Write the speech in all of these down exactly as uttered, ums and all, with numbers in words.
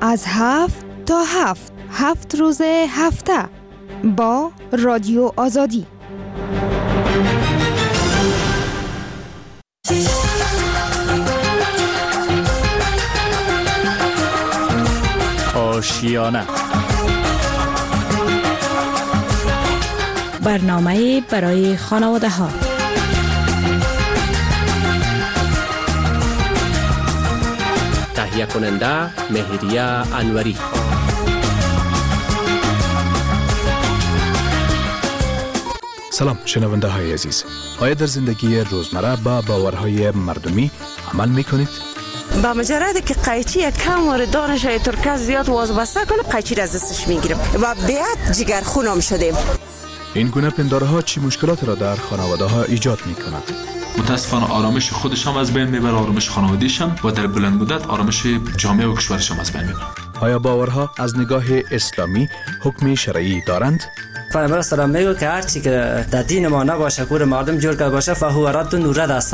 از هفت تا هفت هفت روز هفته با رادیو آزادی. آشیانه برنامه برای خانواده ها. تهیه کننده مهریه انوری. سلام شنونده های عزیز. آیا در زندگی روزمره با باورهای مردمی عمل میکنید؟ با مجرد که قیچی کم وارد دانش های ترکه زیاد وازبسته کنه قیچی را از دستش میگیرم و بیعت جگر خونم شدیم. این گونه پندارها چی مشکلات را در خانواده ها ایجاد میکند؟ متاسفانه آرامش خودش هم از بین میبره، آرامش خانواده‌اش هم و در بلند مدت آرامش جامعه و کشورش هم از بین میبره. آیا باورها از نگاه اسلامی حکم شرعی دارند؟ پیامبر سلام میگه که هر چی که در دین ما نباشه کور مردم جور کرده باشه فهو رد و رد است.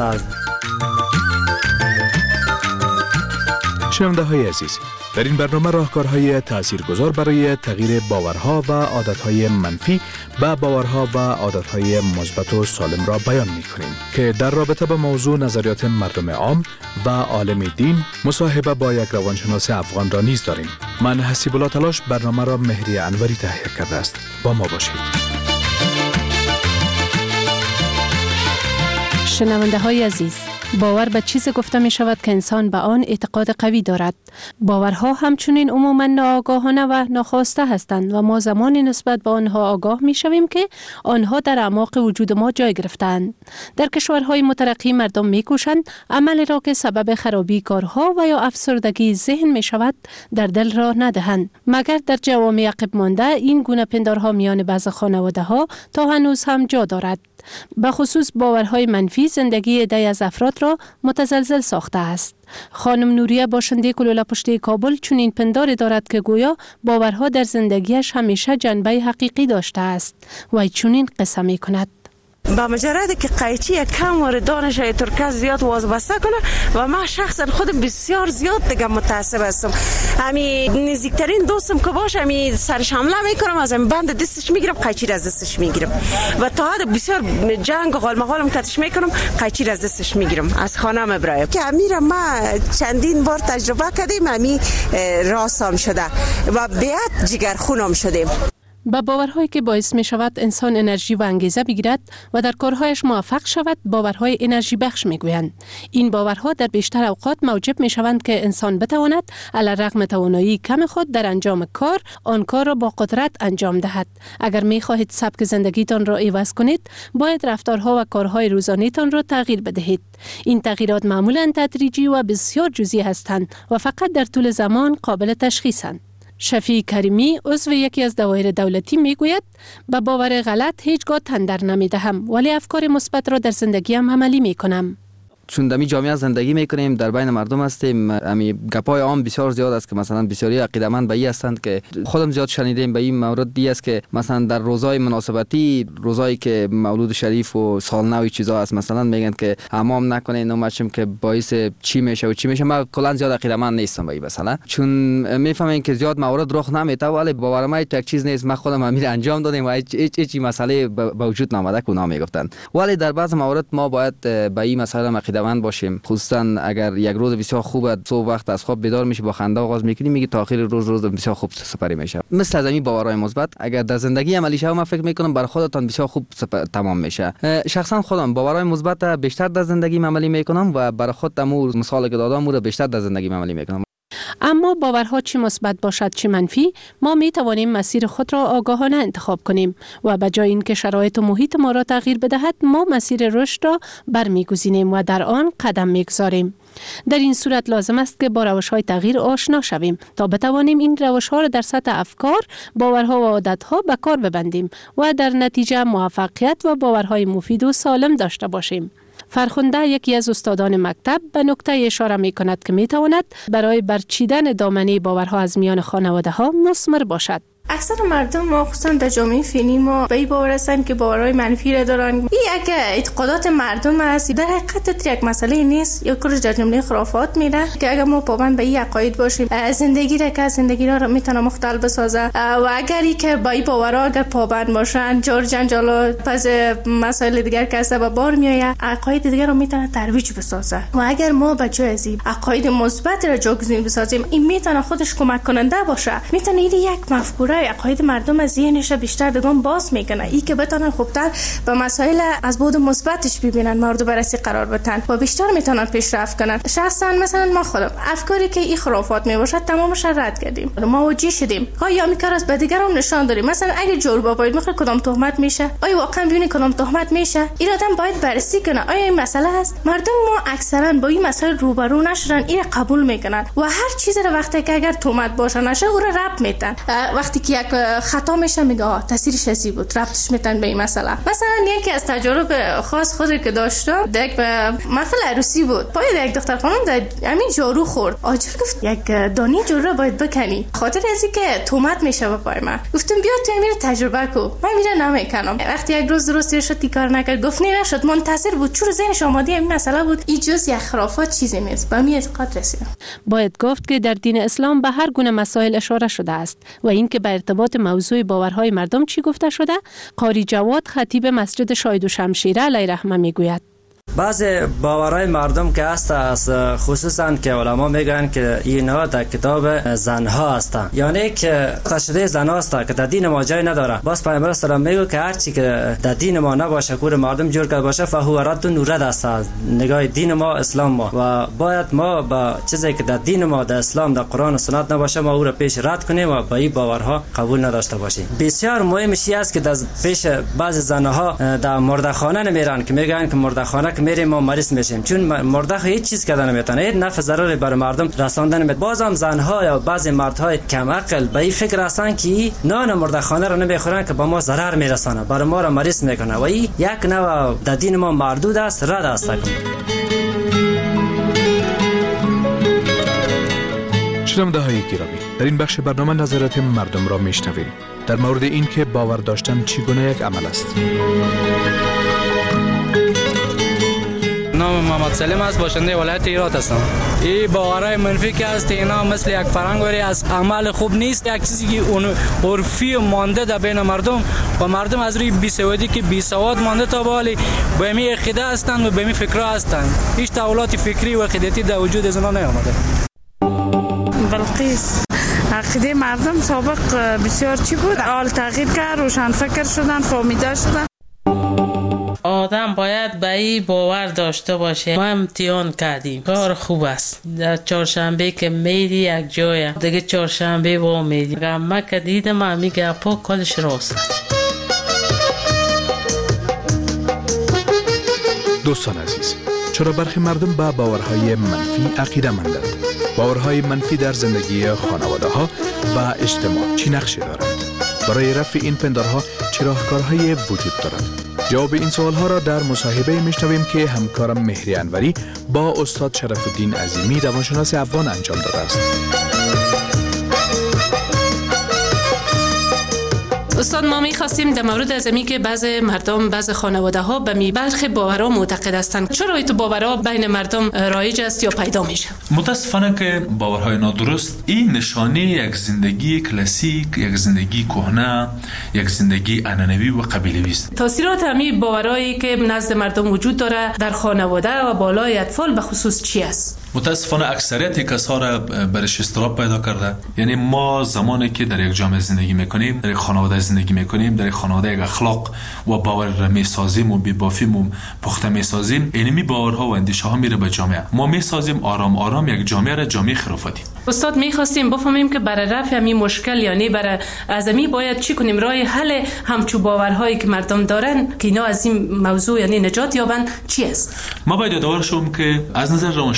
شنونده های عزیز، در این برنامه راهکارهای تاثیرگذار برای تغییر باورها و عادتهای منفی به باورها و عادتهای مثبت و سالم را بیان می‌کنیم که در رابطه با موضوع نظریات مردم عام و عالم دین مصاحبه با یک روانشناس افغان را نیز داریم. من حسیب الله تلاش برنامه را مهریه انوری تهیه کرده است. با ما باشید. شنونده های عزیز، باور به چیز گفته می شود که انسان به آن اعتقاد قوی دارد. باورها همچنین عموما ناآگاهانه و ناخواسته هستند و ما زمانی نسبت به آنها آگاه می شویم که آنها در اعماق وجود ما جای گرفتند. در کشورهای مترقی مردم می کوشند عمل را که سبب خرابی کارها و یا افسردگی ذهن می شود در دل را ندهند، مگر در جوامع عقب مانده این گونه پندارها میان بعض خانواده ها تا هنوز هم جا دارد. به خصوص باورهای منفی زندگی عده‌ای از افراد را متزلزل ساخته است. خانم نوریه باشنده کلوله پشتی کابل چنین پنداری دارد که گویا باورها در زندگیش همیشه جنبه حقیقی داشته است و چنین قصه می کند. با مجرد که قیچی کم وارد دانش های ترکه زیاد وازبسته کنه و من شخصا خودم بسیار زیاد دیگه متعصب هستم. همین نزدیکترین دوستم که باشه همین سرش حمله میکنم، از همین بند دستش میگیرم، قیچی را از دستش میگیرم و تا حد بسیار جنگ و غال مغالم کتش میکنم، قیچی را از دستش میگیرم، از خانه مبرایم که امیر ما چندین بار تجربه کردیم، همین راستم شده و بیعت جگر خونم شدیم. با باورهایی که باعث می شود انسان انرژی و انگیزه بگیرد و در کارهایش موفق شود باورهای انرژی بخش می گویند. این باورها در بیشتر اوقات موجب می شوند که انسان بتواند علیرغم توانایی کم خود در انجام کار آن کار را با قدرت انجام دهد. اگر می خواهید سبک زندگیتان را عوض کنید باید رفتارها و کارهای روزانه‌تان را تغییر بدهید. این تغییرات معمولا تدریجی و بسیار جزئی هستند و فقط در طول زمان قابل تشخیصند. شفیع کریمی عضو یکی از دوایر دولتی میگوید به باور غلط هیچگاه تن در نمیدهم ولی افکار مثبت را در زندگیم عملی میکنم. چون دمی جامعه زندگی میکنیم، در بین مردم هستیم، امی گپای عام بسیار زیاد است که مثلا بسیاری عقیده‌مند به این هستند که خودم زیاد شنیدیم به این مورد دی است که مثلا در روزهای مناسبتی، روزایی که مولود شریف و سالنو و چیزا است، مثلا میگن که حمام نکنین و مچم که باعث چی میشه و چی میشه. من کلا زیاد عقیده‌مند نیستم به این مثلا، چون میفهمین که زیاد مورد رخ نمیته ولی باور ما یک چیز نیست. من خودم امیر انجام دادیم و هیچ هیچ مسئله به وجود نامده که اونا میگفتن، ولی در بعض موارد ما باید به این مسئله عقیده‌مند باشیم. خصوصا اگر یک روز بسیار خوب صبح وقت از خواب بیدار میشی با خنده آغاز میکنی، میگی تا آخر روز روز بسیار خوب سپری میشه. مثل از این باورهای مثبت اگر در زندگی عملی شه، من فکر میکنم برای خودتان بسیار خوب تمام میشه. شخصا خودم باورهای مثبت بیشتر در زندگی عملی میکنم و برای خودم مثال که دادم رو بیشتر در زندگی عملی میکنم. اما باورها چی مثبت باشد چی منفی، ما می توانیم مسیر خود را آگاهانه انتخاب کنیم و به جای اینکه شرایط و محیط ما را تغییر بدهد ما مسیر رشد را برمیگزینیم و در آن قدم میگذاریم. در این صورت لازم است که با روش‌های تغییر آشنا شویم تا بتوانیم این روش‌ها را در سطح افکار، باورها و عادت‌ها به کار ببندیم و در نتیجه موفقیت و باورهای مفید و سالم داشته باشیم. فرخنده یکی از استادان مکتب به نکته اشاره می کند که می تواند برای برچیدن دامنه باورها از میان خانواده ها مثمر باشد. اکثر مردم ما خصوصا در جامعه فعلی ما به این باور هستند که باورهای منفی را دارن. این یک اعتقادات مردم است، در حقیقت یک مسئله نیست، یا کلش در جمله خرافات میره که اگر ما پابند به این عقاید باشیم زندگی را که زندگی را میتونه مختل بسازه و اگری که با این باورها اگر پابند باشن جور جنجال پس مسائل دیگر که است به بار میآید عقاید دیگر رو میتونه ترویج بسازه و اگر ما به جای از عقاید مثبت را جایگزین بسازیم این میتونه خودش کمک کننده باشه، میتونه این یک مفکوره عقاید مردم از ذهنش بیشتر دگان باز میکنه، این که بتونن خوبتر به مسائل از بعد مثبتش ببینن، مورد بررسی قرار بدن و بیشتر میتونن پیشرفت کنن. شخصا مثلا ما خودم افکاری که این خرافات میباشد تمامش رد کردیم، ما وجی شدیم ها یا میکار از به دیگران نشان داریم. مثلا اگه جور باید میخواد کدام تهمت میشه، آیا واقعا ببینید کدام تهمت میشه، این آدم باید بررسی کنه آیا این مسئله هست. مردم ما اکثرا با این مسائل روبرو نشدن، این قبول میکنن و هر چیزی رو وقتی که اگر تهمت باشه نشه او رو ربط میدن. وقتی که یک خطا میشه میگه آه تاثیرش چی بود، ربطش میدن به این مسئله. مثلا یکی از تجارب خاص خودی که داشتم در یک محفل عروسی بود، پای یک دختر خانم در همین جارو خورد، آجر گفت یک دانی جارو رو باید بکنی خاطر ازی که تهمت میشه به پای من. گفتم بیا تو میره تجربه کو، من میره نمیکنم. وقتی یک روز درست شد تیکار نکرد، گفت نه نشد، منتظر بود چون ذهنش آماده این مسئله بود، این جز یک خرافات چیزی نیست. به می اعتقاد رسیدم. باید گفت که در دین اسلام به هر گونه مسائل اشاره شده است و اینکه به ارتباط موضوع باورهای مردم چی گفته شده، قاری جواد خطیب مسجد شاهد و شمشیره علیه رحمه میگوید. بعض باورهای مردم که هست از خصوصا که علما میگن که اینا در کتاب زنها هستن، یعنی که تشریع زن هست که در دین ما جای نداره. باز پیامبر اسلام میگه که هر چی که در دین ما نباشه کور مردم جور کرده باشه فهو رد نورد است، نگاه دین ما اسلام ما و باید ما با چیزی که در دین ما در اسلام در قرآن و سنت نباشه ما او را پیش رد کنیم و با این باورها قبول نداشته باشیم. بسیار مهمش است که در پیش بعض زنها در مردخانه نمیرن که میگن که مردخانه که میریم ما مریض میشیم، چون مرده هیچ چیز کردن نمیتونه، هیچ نفع ضرری بر مردم رساندن نمیتونه. بازم زنها یا بعضی مردهای کم عقل به این فکر هستن که نان مردخانه رو نمیخورن که با ما ضرر میرسانه، بر ما را مریض میکنه و این یک نوع در دین ما مردود است، رد است. شنونده های گرامی، در این بخش برنامه نظرات مردم را میشنویم در مورد این که باور داشتن چگونه یک عمل است. نام محمد سلیم است، باشنده ولایت هرات هستم. این باورهای منفی که است اینا مثل یک فرهنگی از عمل خوب نیست، یک چیزی که اون عرفی مانده در بین مردم و مردم از روی بیسوادی که بیسواد مانده تا بالی به می عقیده هستند و به می فکرها هستند. هیچ تحولات فکری و عقیدتی در وجود از آنها نیامده. بلقیس عقیده مردم سابق بسیار چی بود؟ حال تغییر کرد، روشن فکر شدن، فهمیده شدن. آدم باید به این باور داشته باشه. ما امتحان کردیم، کار خوب است. در چهارشنبه که میری یک جای دیگه چهارشنبه با میری. ما که دیدم همی گپا کلش راست. دوستان عزیز، چرا برخی مردم به باورهای منفی عقیده مندند؟ باورهای منفی در زندگی خانواده ها و اجتماع چی نقشی دارند؟ برای رفع این پندارها چه راهکارهایی وجود دارد؟ جواب این سوال ها را در مصاحبه میشنویم که همکارم مهری انوری با استاد شرف الدین عظیمی روانشناس افغان انجام داده است. استاد، ما می‌خواستیم در مورد از اینکه که بعض مردم، بعض خانواده ها به می برخی باورها معتقد هستند، چرا این باورها بین مردم رایج است یا پیدا میشه؟ متاسفانه که باورهای نادرست این نشانه یک زندگی کلاسیک، یک زندگی کهنه، یک زندگی عنعنوی و قبیله‌ای است. تاثیرات همین باورایی که نزد مردم وجود داره در خانواده و بالای اطفال به خصوص چی است؟ متاسفانه اکثریت کسا را برش اضطراب پیدا کرده. یعنی ما زمانی که در یک جامعه زندگی میکنیم، در یک خانواده زندگی میکنیم، در یک خانواده یک اخلاق و باور را میسازیم و بی‌بافیم و پخته میسازیم، اینمی باورها و اندیشه ها میره به جامعه. ما میسازیم آرام آرام یک جامعه را جامعه خرافاتی. استاد، میخواستیم بفهمیم که برای رفع همین مشکل، یعنی برای از همین باید چی کنیم؟ راه حل همچو باورهایی که مردم دارن که اینا از این موضوع یعنی نجات یابن چی است؟ ما باید یادآور شوم که از نظر روانشناسی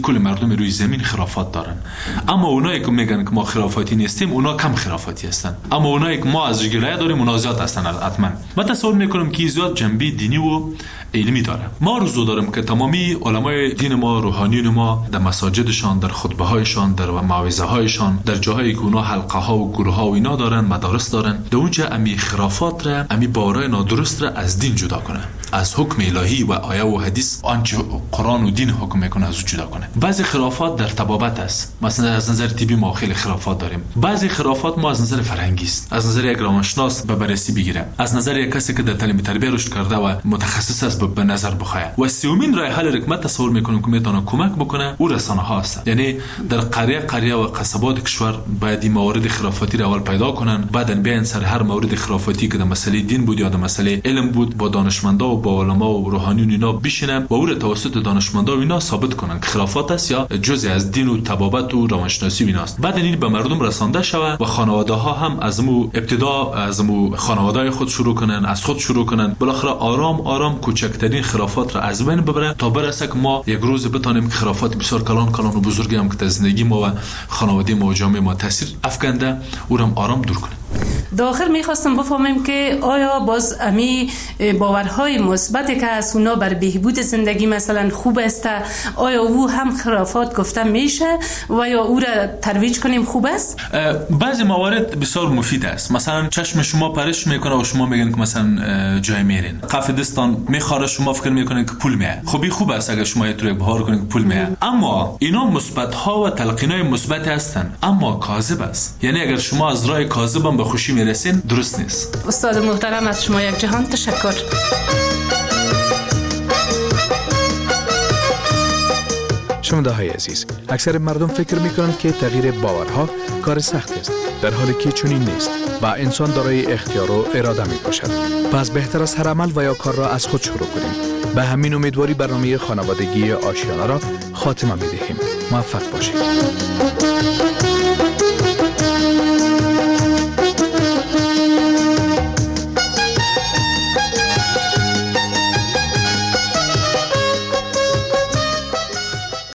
کل مردم روی زمین خرافات دارن. اما اونایی که میگن که ما خرافاتی نیستیم اونا کم خرافاتی هستن، اما اونایی که ما از گلایه داریم اونا زیاد هستن. حتما من تصور میکنم که زیاد جنبه دینی و علمی داره. ما روزو دارم که تمامی علمای دین ما، روحانیون ما در مساجدشان، در خطبه هایشان، در موعظه هایشان، در جاهایی که اونا حلقه ها و گروه ها و اینا دارن، مدارس دارن، در اونجا امی خرافات را، امی باورای نادرست را از دین جدا کنه، از حکم الهی و آیه و حدیث آنچه قرآن و دین حکم میکنه از اون جدا کنه. بعضی خرافات در طبابت است. مثلا از نظر طبی ما خیلی خرافات داریم. بعضی خرافات ما از نظر فرهنگی است. از نظر یک روانشناس به بررسی بگیره، از نظر یک کسی که در تعلیم تربیت رشد کرده و متخصص است به نظر بخواه. و سومین راه حل رکمت تصور میکنم که میتونه کمک بکنه او رسانه ها هستن. یعنی در قریه قریه و قصبات کشور باید این موارد خرافاتی را اول پیدا کنن، بعدن بیان سر هر مورد خرافاتی که در مسئله دین بود یا در مسئله علم بود با دانشمندا و با علما و روحانیون اینا بشینن و او را توسط دانشمندا و اینا ثابت کنن که خرافات است یا جزء از دین و طبابت و روانشناسی ایناست. بعد این به مردم رسانده شوه و خانواده ها هم از مو ابتدا از مو خانواده خود شروع کنن، از خود شروع کنن، بالاخره آرام آرام کوچکترین خرافات را از بین ببرن تا برسه که ما یک روز بتونیم که خرافات بسیار کلان کلان و بزرگی هم که در زندگی ما و خانواده ما و جامعه ما تاثیر افکنده او را آرام دور کنیم. داخل میخواستم بفهمم که آیا باز امی باورهای مثبتی که از اونا بر بهبود زندگی مثلا خوب است، آیا او هم خرافات گفته میشه و یا او را ترویج کنیم خوب است؟ بعضی موارد بسیار مفید است. مثلا چشم شما پرش میکنه و شما میگن که مثلا جای میرین، قف دستان میخوره شما فکر میکنین که پول میاد. خب خوب است اگر شما یه بهار کنین که پول میاد، اما اینا مثبت ها و تلقینای مثبت هستن اما کاذب است. یعنی اگر شما از راه کاذب به خوشی میرسین درست نیست. استاد محترم از شما یک جهان تشکر. شنونده‌های عزیز، اکثر مردم فکر میکنند که تغییر باورها کار سخت است، در حالی که چنین نیست و انسان دارای اختیار و اراده می باشد. پس بهتر است هر عمل و یا کار را از خود شروع کنیم. به همین امیدواری برنامه خانوادگی آشیانه را خاتمه می دهیم. موفق باشید.